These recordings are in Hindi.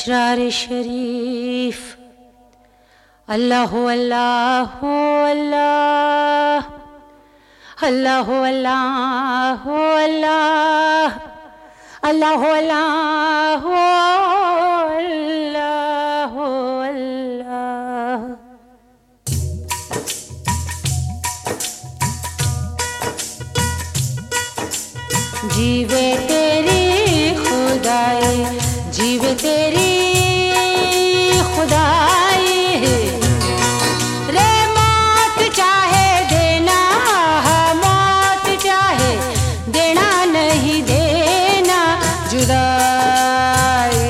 अशरार शरीफ। अल्लाह अल्लाह अल्लाह अल्लाह अल्लाह अल्लाह अल्लाह अल्लाह अल्लाह अल्लाह। जीवे तेरी खुदाई, जीवे तेरी खुदाई, रे मौत चाहे देना, मौत चाहे देना, नहीं देना जुदाई।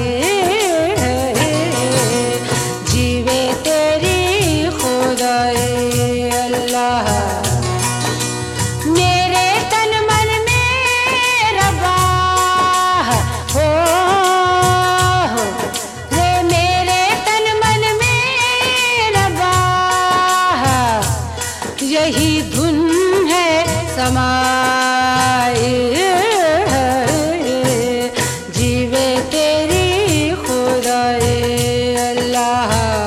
जीवे तेरी खुदाई अल्लाह, मेरे तन मन में रबा हो रे, मेरे तन मन में रबा, यही धुन है समाई। जीवे तेरी खुदाई अल्लाह।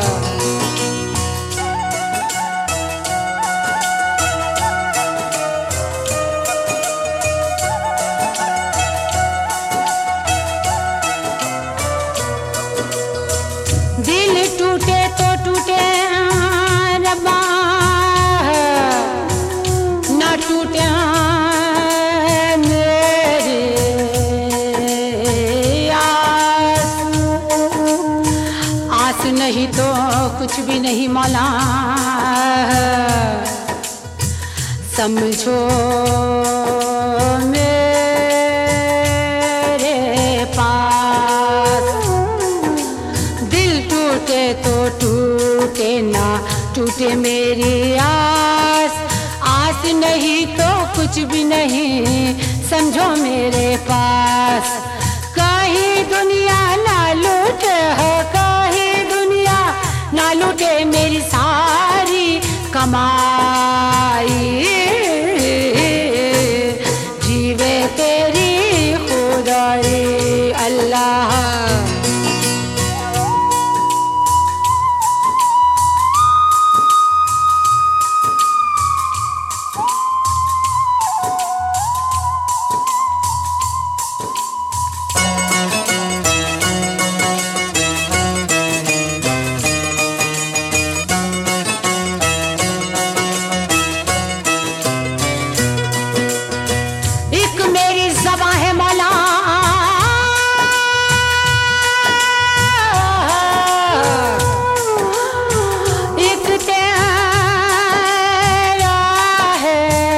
दिल टूटे तो टूटे रब्बा, ना टूटे मेरी आस। आस नहीं तो कुछ भी नहीं मौला, समझो मेरे पास। दिल टूटे तो टूटे, ना टूटे मेरी आस। आस नहीं तो कुछ भी नहीं, समझो मेरे पास। कहीं दुनिया ना लूटे हो, कहीं दुनिया ना लूटे मेरी सारी कमाई। जीवे तेरी खुदाई अल्लाह। एक मेरी ज़बां है मौला, एक तेरा है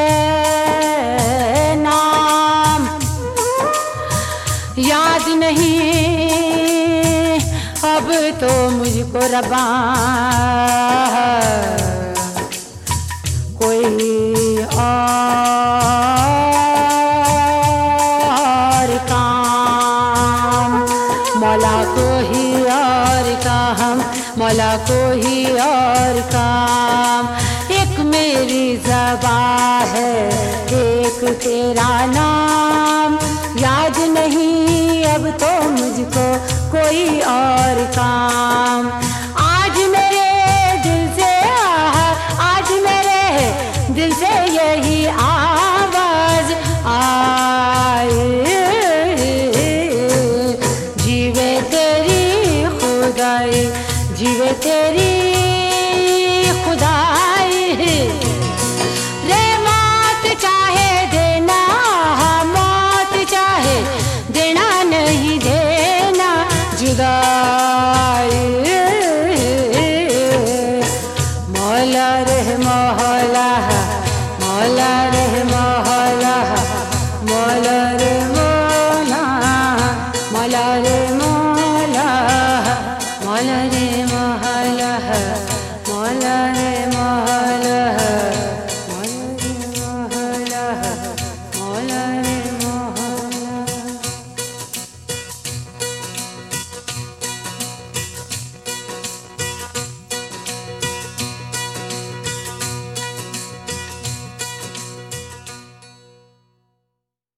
नाम। याद नहीं अब तो मुझको रब्बा, कोई और काम, मौला को ही और काम, मौला को ही और काम। एक मेरी ज़बां है, एक तेरा नाम। याद नहीं अब तो मुझको कोई और काम।